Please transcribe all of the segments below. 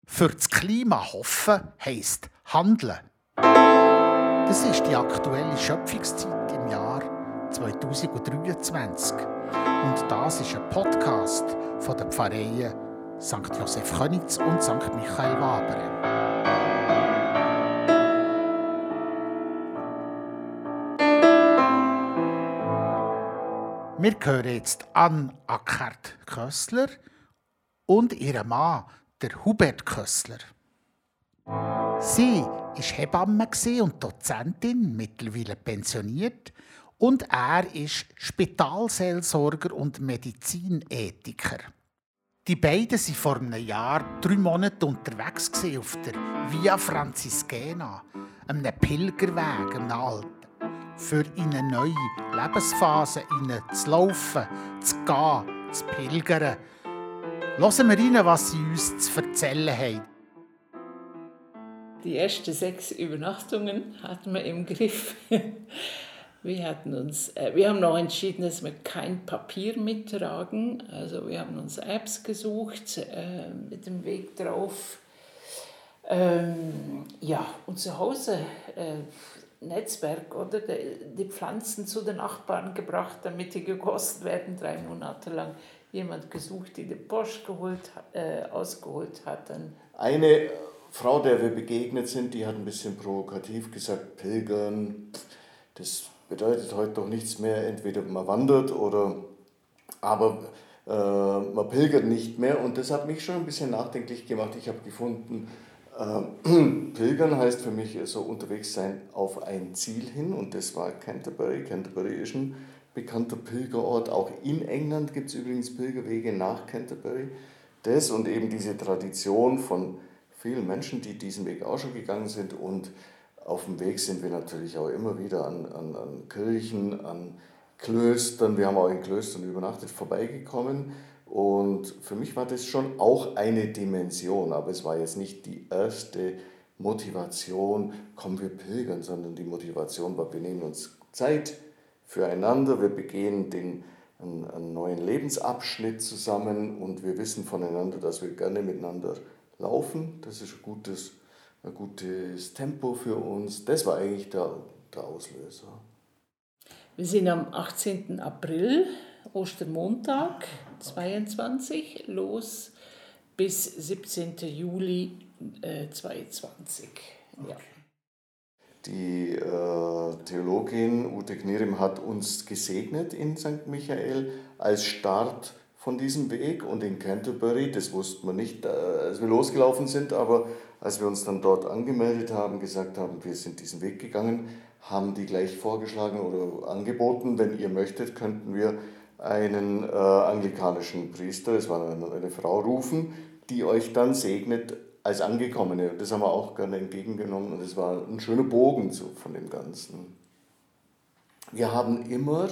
Für das Klima hoffen heisst handeln. Das ist die aktuelle Schöpfungszeit im Jahr 2023. Und das ist ein Podcast von den Pfarreien St. Josef Köniz und St. Michael Wabern. Wir hören jetzt Anne Ackert-Kössler und ihren Mann, der Hubert Kössler. Sie war Hebamme und Dozentin, mittlerweile pensioniert, und er ist Spitalseelsorger und Medizinethiker. Die beiden waren vor einem Jahr 3 Monate unterwegs auf der Via Franciscana, einem Pilgerweg, einem alten, für in eine neue Lebensphase zu laufen, zu gehen, zu pilgern. Hören wir rein, was sie uns zu erzählen haben. Die ersten 6 Übernachtungen hatten wir im Griff. Wir haben noch entschieden, dass wir kein Papier mittragen. Also wir haben uns Apps gesucht mit dem Weg drauf. Unser Hause, Netzwerk, oder? Die Pflanzen zu den Nachbarn gebracht, damit die gegossen werden, 3 Monate lang. Jemand gesucht, die den Bosch ausgeholt hat. Eine Frau, der wir begegnet sind, die hat ein bisschen provokativ gesagt, Pilgern, das bedeutet heute doch nichts mehr, entweder man wandert aber man pilgert nicht mehr, und das hat mich schon ein bisschen nachdenklich gemacht. Ich habe gefunden, Pilgern heißt für mich so unterwegs sein auf ein Ziel hin, und das war Canterbury. Canterbury ist ein bekannter Pilgerort. Auch in England gibt es übrigens Pilgerwege nach Canterbury. Das und eben diese Tradition von vielen Menschen, die diesen Weg auch schon gegangen sind, und auf dem Weg sind wir natürlich auch immer wieder an Kirchen, an Klöstern. Wir haben auch in Klöstern übernachtet, vorbeigekommen. Und für mich war das schon auch eine Dimension, aber es war jetzt nicht die erste Motivation, komm, wir pilgern, sondern die Motivation war, wir nehmen uns Zeit füreinander, wir begehen einen neuen Lebensabschnitt zusammen, und wir wissen voneinander, dass wir gerne miteinander laufen. Das ist ein gutes Tempo für uns. Das war eigentlich der Auslöser. Wir sind am 18. April, Ostermontag 22, los bis 17. Juli 22. Ja. Die Theologin Ute Knierim hat uns gesegnet in St. Michael als Start von diesem Weg, und in Canterbury, das wussten wir nicht, als wir losgelaufen sind, aber als wir uns dann dort angemeldet haben, gesagt haben, wir sind diesen Weg gegangen, haben die gleich vorgeschlagen oder angeboten, wenn ihr möchtet, könnten wir einen anglikanischen Priester, es war eine Frau, rufen, die euch dann segnet als Angekommene. Das haben wir auch gerne entgegengenommen, und es war ein schöner Bogen von dem Ganzen. Wir haben immer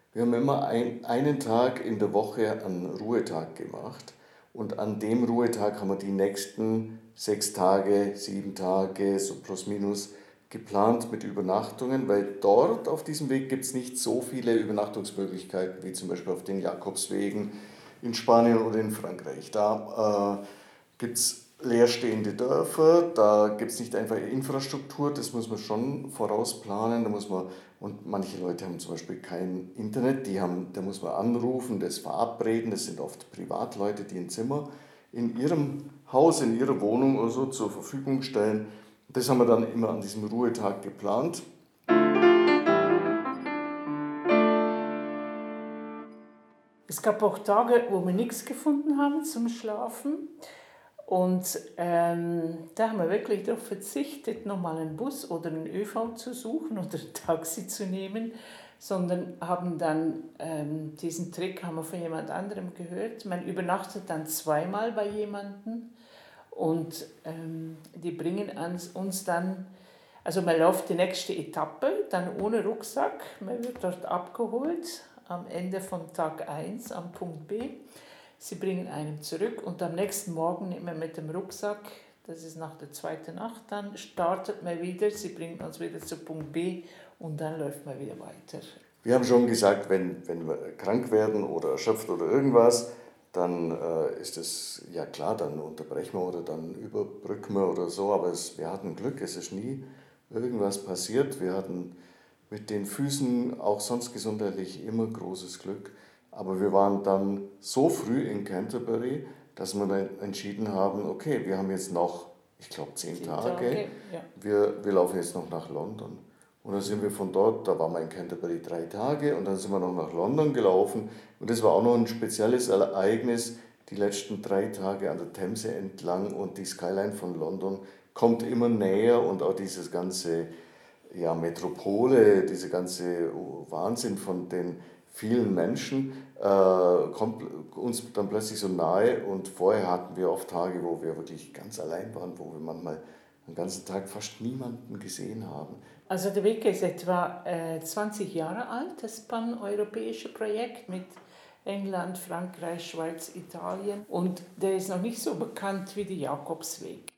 einen Tag in der Woche einen Ruhetag gemacht, und an dem Ruhetag haben wir die nächsten 6 Tage, 7 Tage, so plus minus, geplant mit Übernachtungen, weil dort auf diesem Weg gibt es nicht so viele Übernachtungsmöglichkeiten wie zum Beispiel auf den Jakobswegen in Spanien oder in Frankreich. Da gibt es leerstehende Dörfer, da gibt es nicht einfach Infrastruktur, das muss man schon vorausplanen, und manche Leute haben zum Beispiel kein Internet, da muss man anrufen, das verabreden, das sind oft Privatleute, die ein Zimmer in ihrem Haus, in ihrer Wohnung oder so zur Verfügung stellen. Das haben wir dann immer an diesem Ruhetag geplant. Es gab auch Tage, wo wir nichts gefunden haben zum Schlafen. Und da haben wir wirklich darauf verzichtet, nochmal einen Bus oder einen ÖV zu suchen oder ein Taxi zu nehmen, sondern haben dann diesen Trick haben wir von jemand anderem gehört. Man übernachtet dann 2-mal bei jemandem, und die bringen uns dann, also man läuft die nächste Etappe, dann ohne Rucksack, man wird dort abgeholt am Ende von Tag 1 am Punkt B. Sie bringen einen zurück, und am nächsten Morgen nimmt man mit dem Rucksack, das ist nach der 2. Nacht dann, startet man wieder, sie bringen uns wieder zu Punkt B, und dann läuft man wieder weiter. Wir haben schon gesagt, wenn wir krank werden oder erschöpft oder irgendwas, dann ist es, ja klar, dann unterbrechen wir oder dann überbrücken wir oder so, aber wir hatten Glück, es ist nie irgendwas passiert. Wir hatten mit den Füßen auch sonst gesundheitlich immer großes Glück. Aber wir waren dann so früh in Canterbury, dass wir dann entschieden haben, okay, wir haben jetzt noch, ich glaube, 10 Tage. Ja. Wir laufen jetzt noch nach London. Und dann sind wir von dort, da waren wir in Canterbury 3 Tage und dann sind wir noch nach London gelaufen. Und das war auch noch ein spezielles Ereignis, die letzten 3 Tage an der Themse entlang und die Skyline von London kommt immer näher und auch dieses ganze Metropole, dieser ganze Wahnsinn von den vielen Menschen kommt uns dann plötzlich so nahe und vorher hatten wir oft Tage, wo wir wirklich ganz allein waren, wo wir manchmal den ganzen Tag fast niemanden gesehen haben. Also der Weg ist etwa 20 Jahre alt, das paneuropäische Projekt mit England, Frankreich, Schweiz, Italien. Und der ist noch nicht so bekannt wie der Jakobsweg.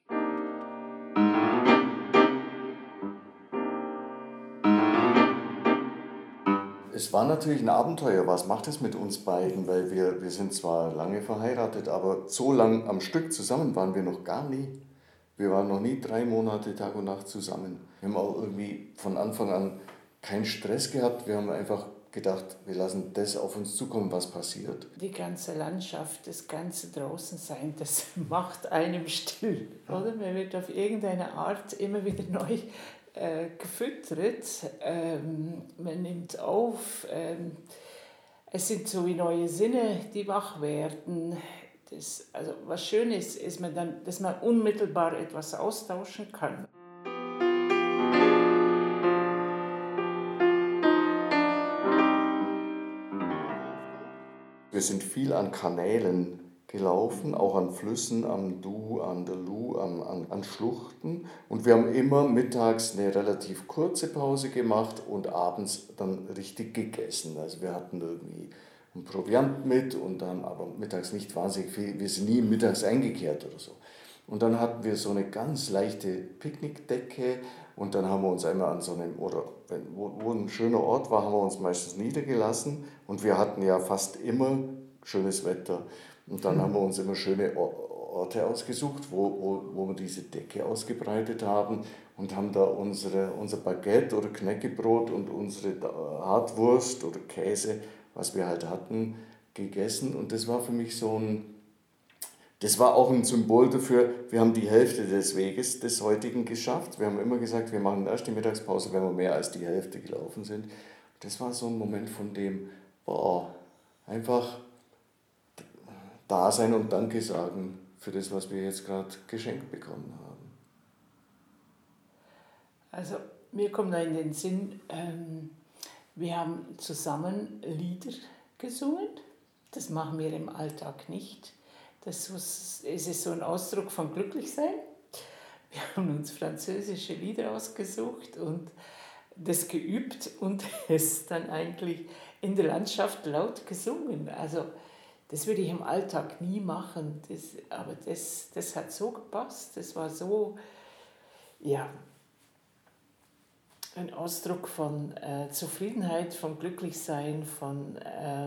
Es war natürlich ein Abenteuer. Was macht es mit uns beiden? Weil wir sind zwar lange verheiratet, aber so lang am Stück zusammen waren wir noch gar nie. Wir waren noch nie 3 Monate Tag und Nacht zusammen. Wir haben auch irgendwie von Anfang an keinen Stress gehabt. Wir haben einfach gedacht, wir lassen das auf uns zukommen, was passiert. Die ganze Landschaft, das ganze Draußensein, das macht einem still, oder? Man wird auf irgendeine Art immer wieder neu gefüttert. Man nimmt auf. Es sind so wie neue Sinne, die wach werden. Also was schön ist, dass man unmittelbar etwas austauschen kann. Wir sind viel an Kanälen gelaufen, auch an Flüssen, am Du, an der Lu, an Schluchten. Und wir haben immer mittags eine relativ kurze Pause gemacht und abends dann richtig gegessen. Also wir hatten irgendwie ein Proviant mit und dann aber mittags nicht wahnsinnig viel. Wir sind nie mittags eingekehrt oder so. Und dann hatten wir so eine ganz leichte Picknickdecke und dann haben wir uns einmal an so einem, oder wo ein schöner Ort war, haben wir uns meistens niedergelassen und wir hatten ja fast immer schönes Wetter. Und dann haben wir uns immer schöne Orte ausgesucht, wo wir diese Decke ausgebreitet haben und haben da unser Baguette oder Knäckebrot und unsere Hartwurst oder Käse, was wir halt hatten, gegessen. Und das war für mich das war auch ein Symbol dafür, wir haben die Hälfte des Weges des heutigen geschafft. Wir haben immer gesagt, wir machen erst die Mittagspause, wenn wir mehr als die Hälfte gelaufen sind. Das war so ein Moment von dem, einfach da sein und Danke sagen für das, was wir jetzt gerade geschenkt bekommen haben. Also mir kommt da in den Sinn, wir haben zusammen Lieder gesungen. Das machen wir im Alltag nicht. Das ist so ein Ausdruck von Glücklichsein. Wir haben uns französische Lieder ausgesucht und das geübt und es dann eigentlich in der Landschaft laut gesungen. Also das würde ich im Alltag nie machen, aber das hat so gepasst. Das war so, ein Ausdruck von Zufriedenheit, von Glücklichsein, von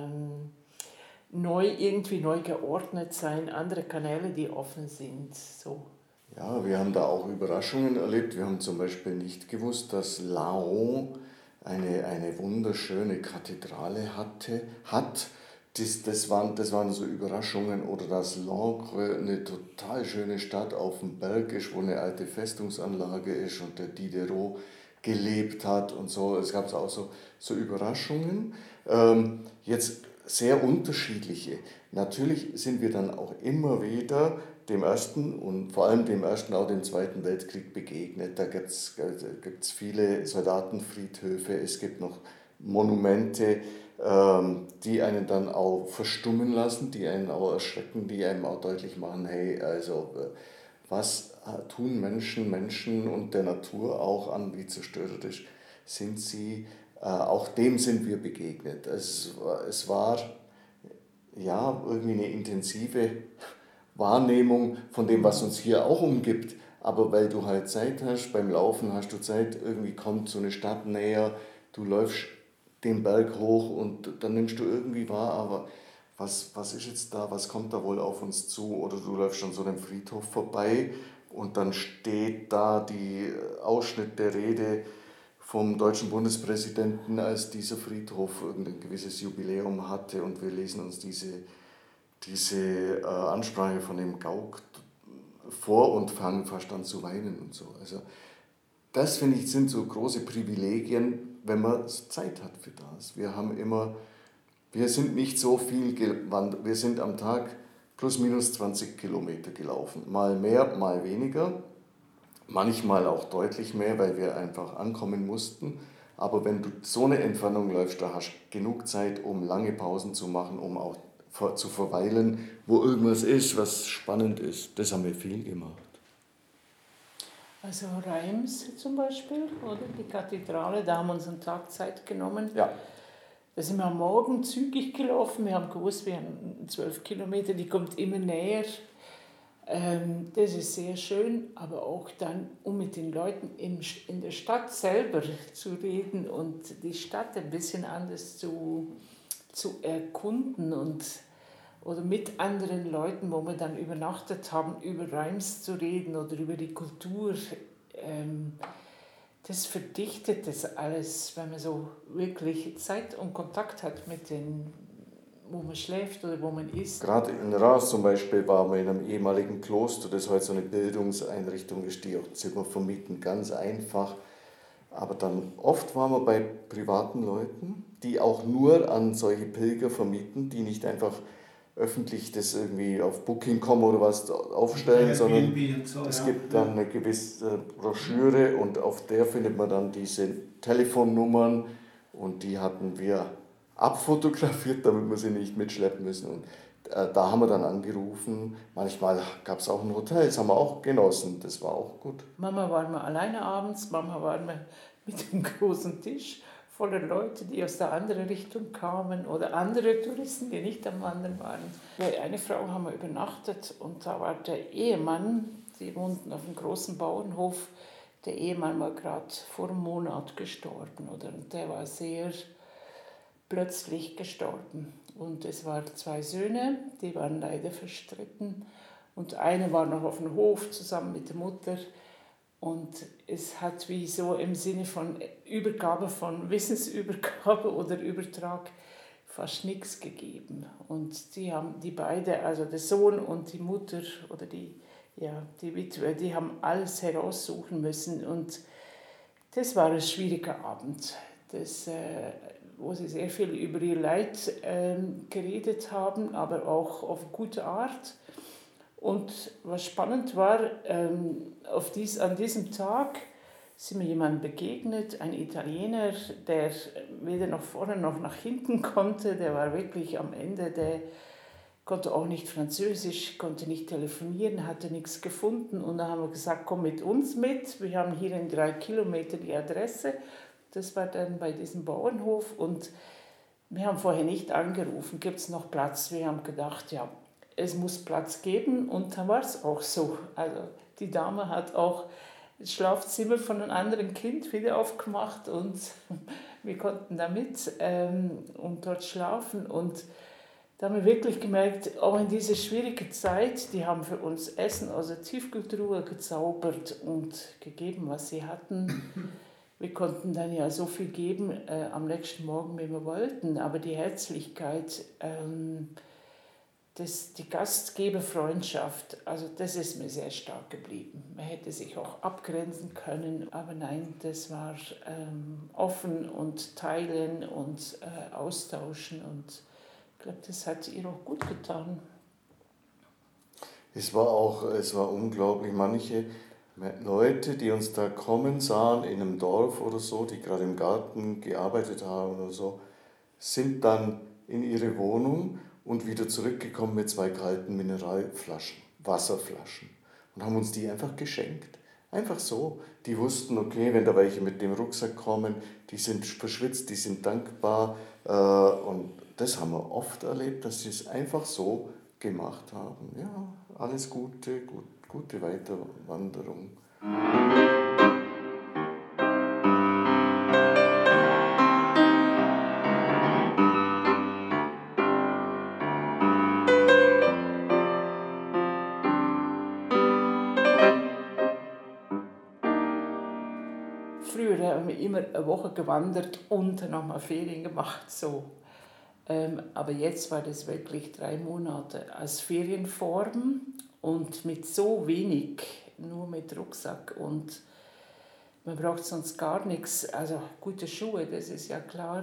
irgendwie neu geordnet sein, andere Kanäle, die offen sind. So. Ja, wir haben da auch Überraschungen erlebt. Wir haben zum Beispiel nicht gewusst, dass Laon eine wunderschöne Kathedrale hat. Das waren so Überraschungen. Oder dass Langres eine total schöne Stadt auf dem Berg ist, wo eine alte Festungsanlage ist und der Diderot gelebt hat und so. Es gab auch so Überraschungen. Jetzt sehr unterschiedliche. Natürlich sind wir dann auch immer wieder dem Ersten und vor allem dem Ersten, auch dem Zweiten Weltkrieg begegnet. Da gibt's viele Soldatenfriedhöfe, es gibt noch Monumente, die einen dann auch verstummen lassen, die einen auch erschrecken, die einem auch deutlich machen, hey, also was tun Menschen und der Natur auch an, wie zerstörerisch sind sie. Auch dem sind wir begegnet. Es war ja irgendwie eine intensive Wahrnehmung von dem, was uns hier auch umgibt. Aber weil du halt Zeit hast, beim Laufen hast du Zeit, irgendwie kommt so eine Stadt näher, du läufst den Berg hoch und dann nimmst du irgendwie wahr, aber was ist jetzt da, was kommt da wohl auf uns zu? Oder du läufst an so einem Friedhof vorbei und dann steht da die Ausschnitt der Rede vom deutschen Bundespräsidenten, als dieser Friedhof irgendein gewisses Jubiläum hatte, und wir lesen uns diese Ansprache von dem Gauck vor und fangen fast an zu weinen und so. Also das, finde ich, sind so große Privilegien, wenn man Zeit hat für das. Wir sind nicht so viel gewandert, wir sind am Tag plus minus 20 Kilometer gelaufen. Mal mehr, mal weniger, manchmal auch deutlich mehr, weil wir einfach ankommen mussten. Aber wenn du so eine Entfernung läufst, da hast du genug Zeit, um lange Pausen zu machen, um auch zu verweilen, wo irgendwas ist, was spannend ist. Das haben wir viel gemacht. Also Reims zum Beispiel, oder die Kathedrale, da haben wir uns einen Tag Zeit genommen. Ja. Da sind wir am Morgen zügig gelaufen. Wir haben gewusst, wir haben 12 Kilometer, die kommt immer näher. Das ist sehr schön, aber auch dann, um mit den Leuten in der Stadt selber zu reden und die Stadt ein bisschen anders zu erkunden oder mit anderen Leuten, wo wir dann übernachtet haben, über Reims zu reden oder über die Kultur. Das verdichtet das alles, wenn man so wirklich Zeit und Kontakt hat mit den, wo man schläft oder wo man isst. Gerade in Reims zum Beispiel waren wir in einem ehemaligen Kloster, das heute so eine Bildungseinrichtung ist, die auch Zimmer vermieten, ganz einfach. Aber dann oft waren wir bei privaten Leuten, die auch nur an solche Pilger vermieten, die nicht einfach öffentlich das irgendwie auf Booking.com oder was aufstellen, sondern es gibt dann eine gewisse Broschüre und auf der findet man dann diese Telefonnummern, und die hatten wir abfotografiert, damit wir sie nicht mitschleppen müssen. Und da haben wir dann angerufen. Manchmal gab es auch ein Hotel, das haben wir auch genossen, das war auch gut. Mama waren wir alleine abends, Mama waren wir mit einem großen Tisch voller Leute, die aus der anderen Richtung kamen oder andere Touristen, die nicht am Wandern waren. Bei einer Frau haben wir übernachtet und da war der Ehemann, die wohnten auf einem großen Bauernhof, der Ehemann war gerade vor einem Monat gestorben, oder? Und der war sehr plötzlich gestorben. Und es waren 2 Söhne, die waren leider verstritten. Und einer war noch auf dem Hof zusammen mit der Mutter. Und es hat wie so im Sinne von Übergabe, von Wissensübergabe oder Übertrag fast nichts gegeben. Und die beide, also der Sohn und die Mutter oder die Witwe, die haben alles heraussuchen müssen. Und das war ein schwieriger Abend, wo sie sehr viel über ihr Leid geredet haben, aber auch auf eine gute Art. Und was spannend war, an diesem Tag sind mir jemand begegnet, ein Italiener, der weder nach vorne noch nach hinten konnte. Der war wirklich am Ende, der konnte auch nicht Französisch, konnte nicht telefonieren, hatte nichts gefunden. Und dann haben wir gesagt, komm mit uns mit. Wir haben hier in 3 Kilometern die Adresse. Das war dann bei diesem Bauernhof. Und wir haben vorher nicht angerufen, gibt es noch Platz? Wir haben gedacht, ja, es muss Platz geben, und dann war es auch so. Also die Dame hat auch das Schlafzimmer von einem anderen Kind wieder aufgemacht und wir konnten da mit und dort schlafen. Und da haben wir wirklich gemerkt, auch in dieser schwierigen Zeit, die haben für uns Essen aus der Tiefkühltruhe gezaubert und gegeben, was sie hatten. Wir konnten dann ja so viel geben am nächsten Morgen, wie wir wollten, aber die Herzlichkeit, die Gastgeberfreundschaft, also das ist mir sehr stark geblieben. Man hätte sich auch abgrenzen können, aber nein, das war offen und teilen und austauschen, und ich glaube, das hat ihr auch gut getan. Es war unglaublich, manche Leute, die uns da kommen sahen in einem Dorf oder so, die gerade im Garten gearbeitet haben oder so, sind dann in ihre Wohnung und wieder zurückgekommen mit 2 kalten Mineralflaschen, Wasserflaschen, und haben uns die einfach geschenkt. Einfach so. Die wussten, okay, wenn da welche mit dem Rucksack kommen, die sind verschwitzt, die sind dankbar. Und das haben wir oft erlebt, dass sie es einfach so gemacht haben. Ja, alles Gute, gute Weiterwanderung. früher haben wir immer eine Woche gewandert und nochmal Ferien gemacht. So. Aber jetzt war das wirklich 3 Monate als Ferienform und mit so wenig, nur mit Rucksack und man braucht sonst gar nichts. Also gute Schuhe, das ist ja klar.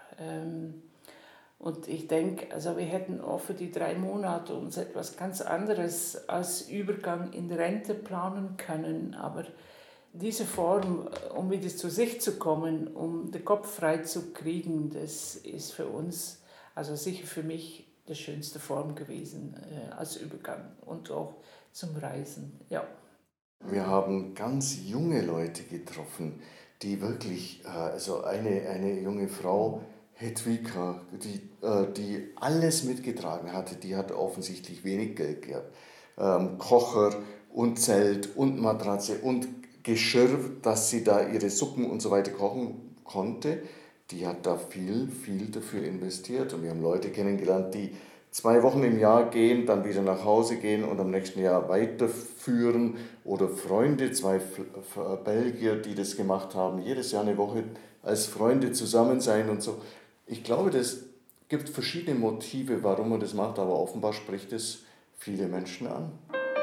Und ich denke, also wir hätten auch für die 3 Monate uns etwas ganz anderes als Übergang in Rente planen können. Aber diese Form, um wieder zu sich zu kommen, um den Kopf frei zu kriegen, das ist für uns, also sicher für mich, die schönste Form gewesen als Übergang und auch zum Reisen. Ja. Wir haben ganz junge Leute getroffen, die wirklich, also eine junge Frau, Hedwika, die alles mitgetragen hatte, die hat offensichtlich wenig Geld gehabt. Kocher und Zelt und Matratze und Geschirr, dass sie da ihre Suppen und so weiter kochen konnte, die hat da viel dafür investiert. Und wir haben Leute kennengelernt, die 2 Wochen im Jahr gehen, dann wieder nach Hause gehen und am nächsten Jahr weiterführen. Oder Freunde, 2 Belgier, die das gemacht haben, jedes Jahr eine Woche als Freunde zusammen sein und so. Ich glaube, das gibt verschiedene Motive, warum man das macht, aber offenbar spricht es viele Menschen an.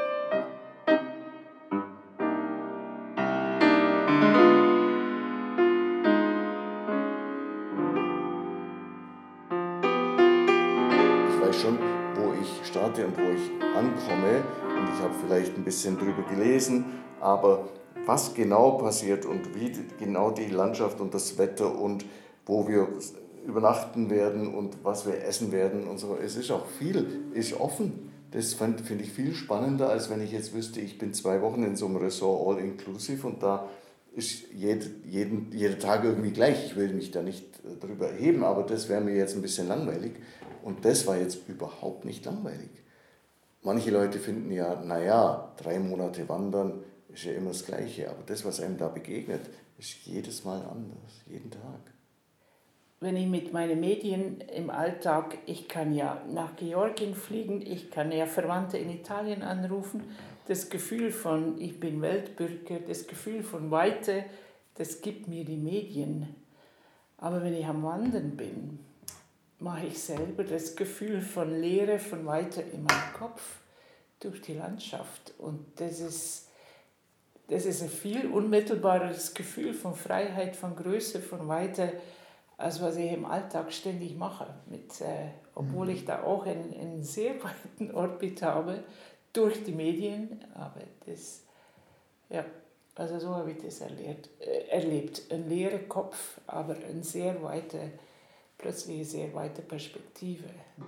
Ich weiß schon, wo ich starte und wo ich ankomme und ich habe vielleicht ein bisschen drüber gelesen, aber was genau passiert und wie genau die Landschaft und das Wetter und wo wir übernachten werden und was wir essen werden und so, es ist auch ist offen. Das finde ich viel spannender, als wenn ich jetzt wüsste, ich bin 2 Wochen in so einem Ressort all-inclusive und da ist jeder Tag irgendwie gleich. Ich will mich da nicht drüber erheben, aber das wäre mir jetzt ein bisschen langweilig. Und das war jetzt überhaupt nicht langweilig. Manche Leute finden ja, naja, 3 Monate wandern ist ja immer das Gleiche, aber das, was einem da begegnet, ist jedes Mal anders, jeden Tag. Wenn ich mit meinen Medien im Alltag, ich kann ja nach Georgien fliegen, ich kann ja Verwandte in Italien anrufen, das Gefühl von, ich bin Weltbürger, das Gefühl von Weite, das gibt mir die Medien. Aber wenn ich am Wandern bin, mache ich selber das Gefühl von Leere, von Weite in meinem Kopf durch die Landschaft. Und das ist ein viel unmittelbareres Gefühl von Freiheit, von Größe, von Weite, als was ich im Alltag ständig mache. Obwohl ich da auch einen sehr weiten Orbit habe, durch die Medien. Aber das, ja, also so habe ich das erlebt. Ein leerer Kopf, aber eine plötzlich eine sehr weite Perspektive.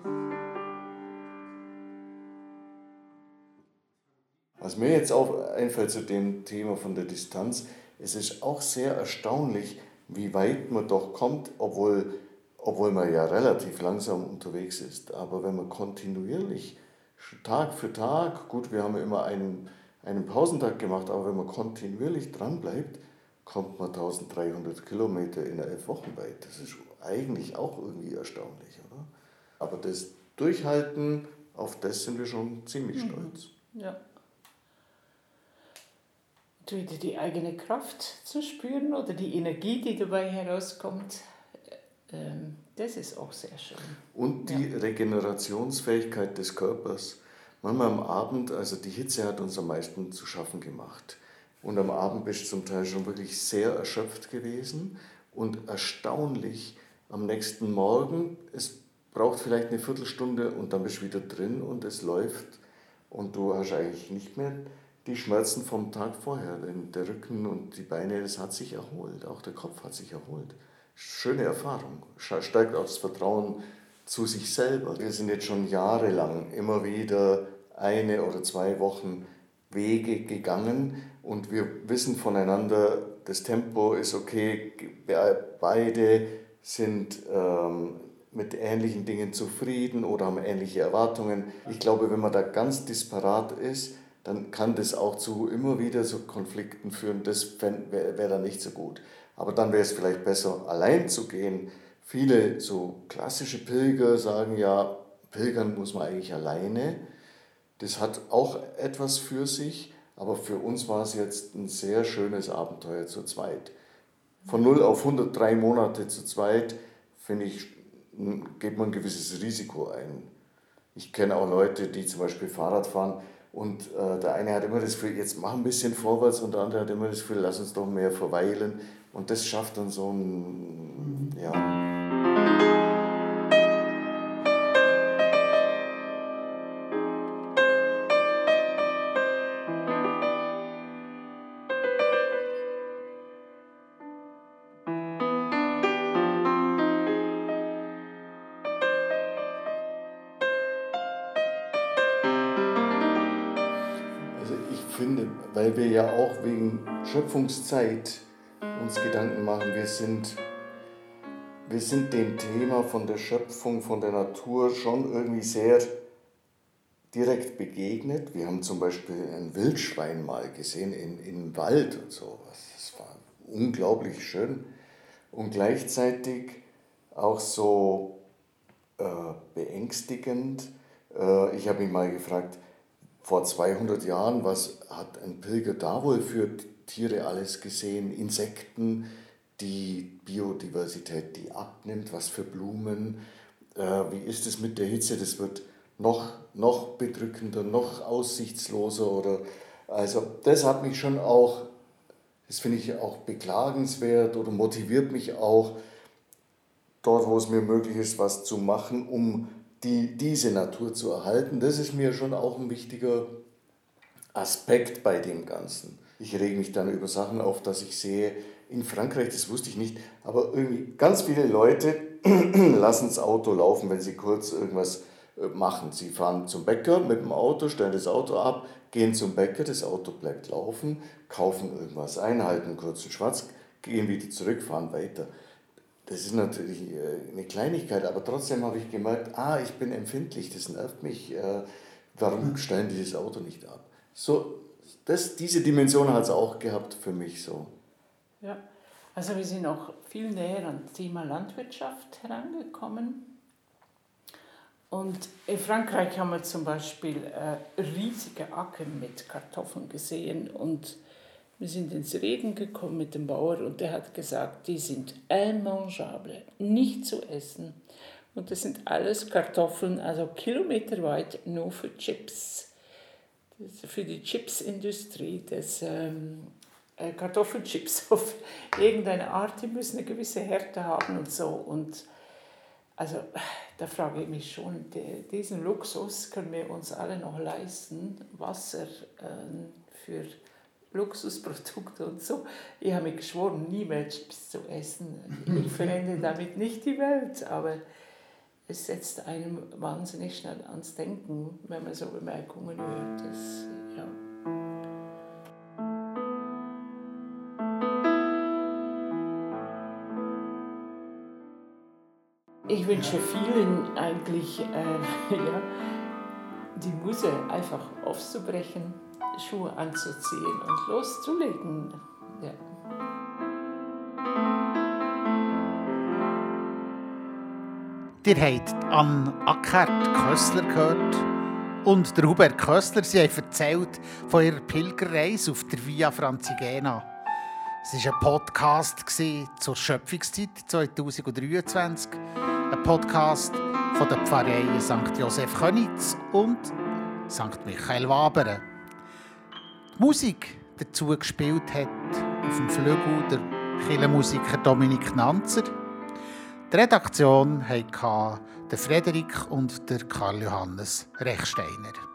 Was mir jetzt auch einfällt zu dem Thema von der Distanz, es ist auch sehr erstaunlich, wie weit man doch kommt, obwohl man ja relativ langsam unterwegs ist. Aber wenn man kontinuierlich, Tag für Tag, gut, wir haben immer einen Pausentag gemacht, aber wenn man kontinuierlich dranbleibt, kommt man 1300 Kilometer in 11 Wochen weit. Das ist eigentlich auch irgendwie erstaunlich, oder? Aber das Durchhalten, auf das sind wir schon ziemlich stolz. Ja. Und wieder die eigene Kraft zu spüren oder die Energie, die dabei herauskommt, das ist auch sehr schön. Und die Regenerationsfähigkeit des Körpers. Manchmal am Abend, also die Hitze hat uns am meisten zu schaffen gemacht. Und am Abend bist du zum Teil schon wirklich sehr erschöpft gewesen und erstaunlich am nächsten Morgen, es braucht vielleicht eine Viertelstunde und dann bist du wieder drin und es läuft und du hast eigentlich nicht mehr die Schmerzen vom Tag vorher, denn der Rücken und die Beine, das hat sich erholt, auch der Kopf hat sich erholt. Schöne Erfahrung, steigt auch das Vertrauen zu sich selber. Wir sind jetzt schon jahrelang immer wieder 1 oder 2 Wochen Wege gegangen und wir wissen voneinander, das Tempo ist okay, beide sind mit ähnlichen Dingen zufrieden oder haben ähnliche Erwartungen. Ich glaube, wenn man da ganz disparat ist, dann kann das auch zu immer wieder so Konflikten führen. Das wäre dann nicht so gut. Aber dann wäre es vielleicht besser, allein zu gehen. Viele so klassische Pilger sagen ja, pilgern muss man eigentlich alleine. Das hat auch etwas für sich, aber für uns war es jetzt ein sehr schönes Abenteuer zu zweit. Von 0 auf 103 Monate zu zweit, finde ich, geht man ein gewisses Risiko ein. Ich kenne auch Leute, die zum Beispiel Fahrrad fahren und der eine hat immer das Gefühl, jetzt mach ein bisschen vorwärts und der andere hat immer das Gefühl, lass uns doch mehr verweilen. Und das schafft dann so ein, ja. Finde, weil wir ja auch wegen Schöpfungszeit uns Gedanken machen, wir sind dem Thema von der Schöpfung, von der Natur schon irgendwie sehr direkt begegnet. Wir haben zum Beispiel ein Wildschwein mal gesehen im Wald und so. Das war unglaublich schön und gleichzeitig auch so beängstigend. Ich habe mich mal gefragt, vor 200 Jahren, was hat ein Pilger da wohl für Tiere alles gesehen? Insekten, die Biodiversität, die abnimmt, was für Blumen. Wie ist es mit der Hitze? Das wird noch bedrückender, noch aussichtsloser. Also das hat mich schon auch, das finde ich auch beklagenswert oder motiviert mich auch, dort, wo es mir möglich ist, was zu machen, um diese Natur zu erhalten. Das ist mir schon auch ein wichtiger Aspekt bei dem Ganzen. Ich rege mich dann über Sachen auf, dass ich sehe, in Frankreich, das wusste ich nicht, aber irgendwie ganz viele Leute lassen das Auto laufen, wenn sie kurz irgendwas machen. Sie fahren zum Bäcker mit dem Auto, stellen das Auto ab, gehen zum Bäcker, das Auto bleibt laufen, kaufen irgendwas ein, halten einen kurzen Schwatz, gehen wieder zurück, fahren weiter. Das ist natürlich eine Kleinigkeit, aber trotzdem habe ich gemerkt, ich bin empfindlich, das nervt mich, warum stellen die das Auto nicht ab? So, diese Dimension hat es auch gehabt für mich so. Ja, also wir sind auch viel näher an das Thema Landwirtschaft herangekommen. Und in Frankreich haben wir zum Beispiel riesige Acker mit Kartoffeln gesehen und wir sind ins Reden gekommen mit dem Bauer und der hat gesagt, die sind immangeable, nicht zu essen. Und das sind alles Kartoffeln, also kilometerweit nur für Chips. Das für die Chipsindustrie, das Kartoffelchips auf irgendeine Art, die müssen eine gewisse Härte haben und so. Und also da frage ich mich schon, diesen Luxus können wir uns alle noch leisten, Wasser für Luxusprodukte und so. Ich habe mir geschworen, nie mehr Chips zu essen. Ich verändere damit nicht die Welt, aber es setzt einem wahnsinnig schnell ans Denken, wenn man so Bemerkungen hört. Ja. Ich wünsche vielen eigentlich die Muse einfach aufzubrechen, Schuhe anzuziehen und loszulegen. Ja. Ihr habt Anne Ackert-Kössler gehört und der Hubert Kössler. Sie haben erzählt von ihrer Pilgerreise auf der Via Francigena. Es war ein Podcast zur Schöpfungszeit 2023. Ein Podcast von den Pfarreien St. Josef Köniz und St. Michael Wabern. Die Musik dazu gespielt hat auf dem Flügel der Kirchenmusiker Dominik Nanzer. Die Redaktion hatten der Frederik und der Karl Johannes Rechsteiner.